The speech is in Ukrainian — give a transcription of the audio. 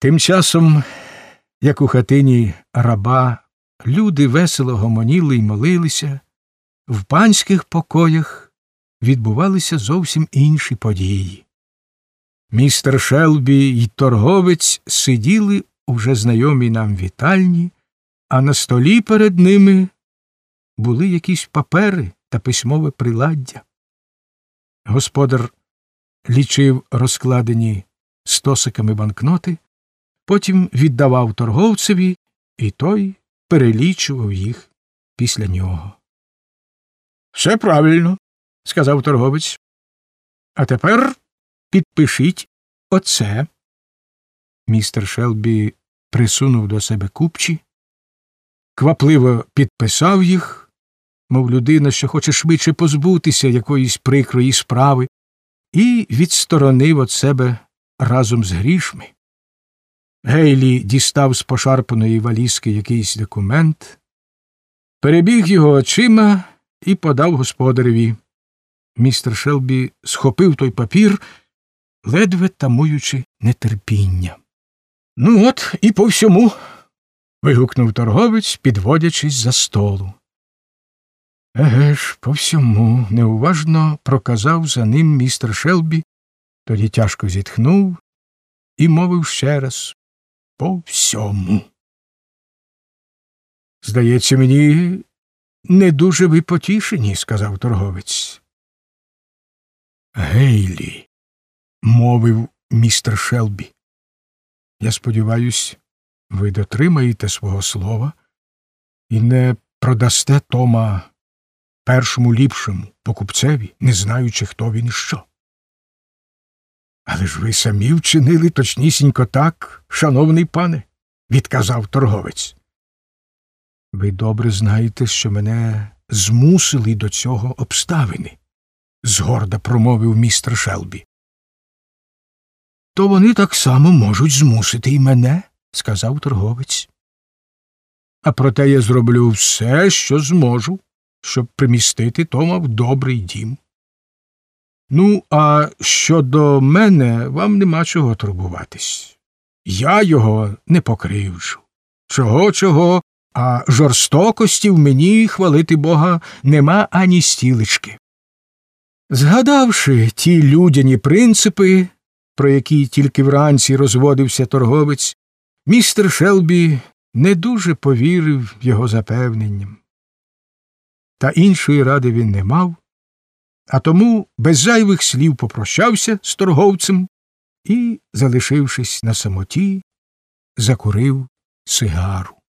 Тим часом, як у хатині раба, люди весело гомоніли й молилися, в панських покоях відбувалися зовсім інші події. Містер Шелбі й торговець сиділи у вже знайомій нам вітальні, а на столі перед ними були якісь папери та письмове приладдя. Господар лічив розкладені стосиками банкноти, потім віддавав торговцеві, і той перелічував їх після нього. — Все правильно, — сказав торговець. — А тепер підпишіть оце. Містер Шелбі присунув до себе купчі, квапливо підписав їх, мов людина, що хоче швидше позбутися якоїсь прикрої справи, і відсторонив від себе разом з грішми. Гейлі дістав з пошарпаної валізки якийсь документ, перебіг його очима і подав господареві. Містер Шелбі схопив той папір, ледве тамуючи нетерпіння. — Ну от і по всьому, — вигукнув торговець, підводячись за столу. — Еге ж, по всьому, — неуважно проказав за ним містер Шелбі, тоді тяжко зітхнув і мовив ще раз: — По всьому. — Здається, мені не дуже ви потішені, — сказав торговець. — Гейлі, — мовив містер Шелбі, — я сподіваюсь, ви дотримаєте свого слова і не продасте Тома першому ліпшому покупцеві, не знаючи, хто він і що. — Але ж ви самі вчинили точнісінько так, шановний пане, — відказав торговець. — Ви добре знаєте, що мене змусили до цього обставини, — згорда промовив містер Шелбі. — То вони так само можуть змусити і мене, — сказав торговець. — А проте я зроблю все, що зможу, щоб примістити Тома в добрий дім. Ну, а щодо мене, вам нема чого турбуватись. Я його не покривджу. Чого, а жорстокості в мені, хвалити Бога, нема ані стілечки. Згадавши ті людяні принципи, про які тільки вранці розводився торговець, містер Шелбі не дуже повірив його запевненням. Та іншої ради він не мав, а тому без зайвих слів попрощався з торговцем і, залишившись на самоті, закурив сигару.